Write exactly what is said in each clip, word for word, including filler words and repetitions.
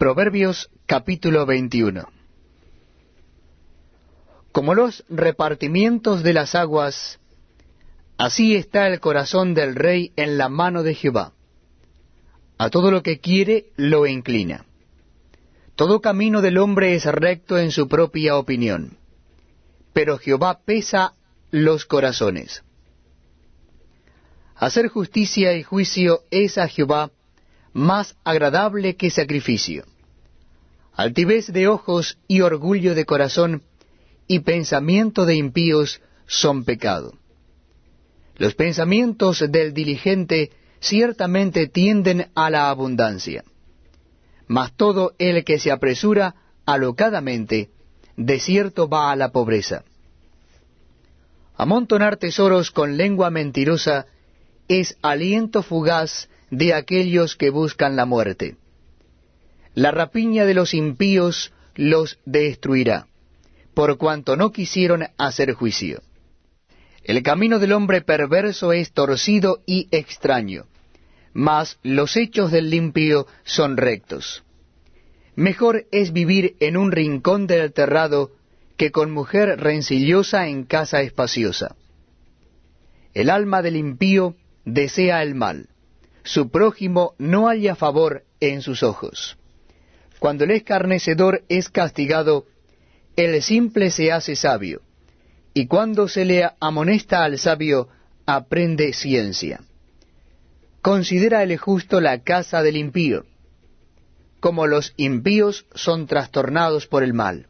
Proverbios capítulo veintiuno. Como los repartimientos de las aguas, así está el corazón del rey en la mano de Jehová. A todo lo que quiere lo inclina. Todo camino del hombre es recto en su propia opinión, pero Jehová pesa los corazones. Hacer justicia y juicio es a Jehová más agradable que sacrificio. Altivez de ojos y orgullo de corazón y pensamiento de impíos son pecado. Los pensamientos del diligente ciertamente tienden a la abundancia, mas todo el que se apresura alocadamente, de cierto va a la pobreza. Amontonar tesoros con lengua mentirosa es aliento fugaz de aquellos que buscan la muerte. La rapiña de los impíos los destruirá, por cuanto no quisieron hacer juicio. El camino del hombre perverso es torcido y extraño, mas los hechos del limpio son rectos. Mejor es vivir en un rincón del terrado que con mujer rencillosa en casa espaciosa. El alma del impío desea el mal, su prójimo no halla favor en sus ojos. Cuando el escarnecedor es castigado, el simple se hace sabio, y cuando se le amonesta al sabio, aprende ciencia. Considera el justo la casa del impío, como los impíos son trastornados por el mal.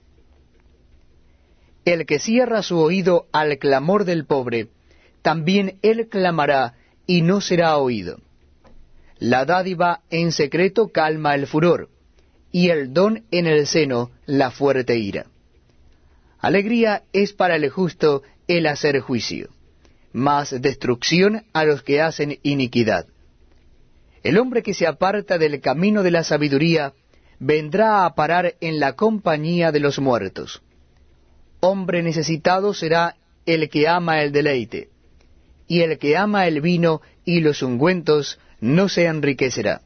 El que cierra su oído al clamor del pobre, también él clamará y no será oído. La dádiva en secreto calma el furor, y el don en el seno la fuerte ira. Alegría es para el justo el hacer juicio, mas destrucción a los que hacen iniquidad. El hombre que se aparta del camino de la sabiduría vendrá a parar en la compañía de los muertos. Hombre necesitado será el que ama el deleite, y el que ama el vino y los ungüentos no se enriquecerá.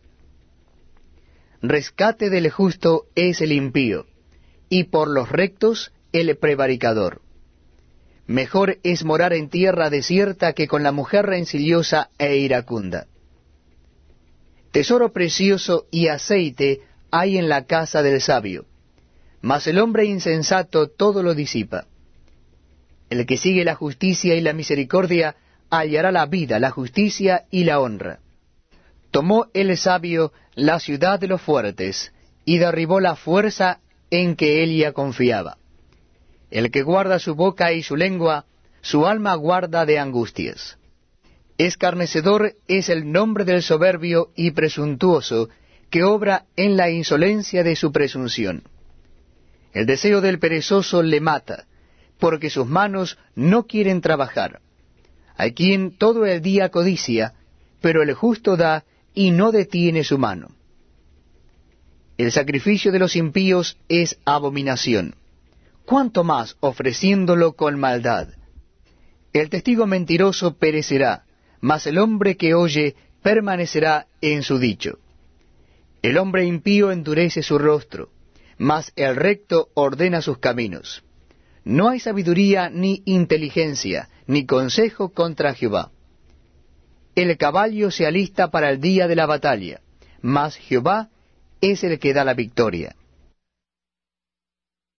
Rescate del justo es el impío, y por los rectos el prevaricador. Mejor es morar en tierra desierta que con la mujer rencillosa e iracunda. Tesoro precioso y aceite hay en la casa del sabio, mas el hombre insensato todo lo disipa. El que sigue la justicia y la misericordia hallará la vida, la justicia y la honra. Tomó el sabio la ciudad de los fuertes, y derribó la fuerza en que Elia confiaba. El que guarda su boca y su lengua, su alma guarda de angustias. Escarnecedor es el nombre del soberbio y presuntuoso, que obra en la insolencia de su presunción. El deseo del perezoso le mata, porque sus manos no quieren trabajar. Hay quien todo el día codicia, pero el justo da y no detiene su mano. El sacrificio de los impíos es abominación, cuánto más ofreciéndolo con maldad. El testigo mentiroso perecerá, mas el hombre que oye permanecerá en su dicho. El hombre impío endurece su rostro, mas el recto ordena sus caminos. No hay sabiduría ni inteligencia, ni consejo contra Jehová. El caballo se alista para el día de la batalla, mas Jehová es el que da la victoria.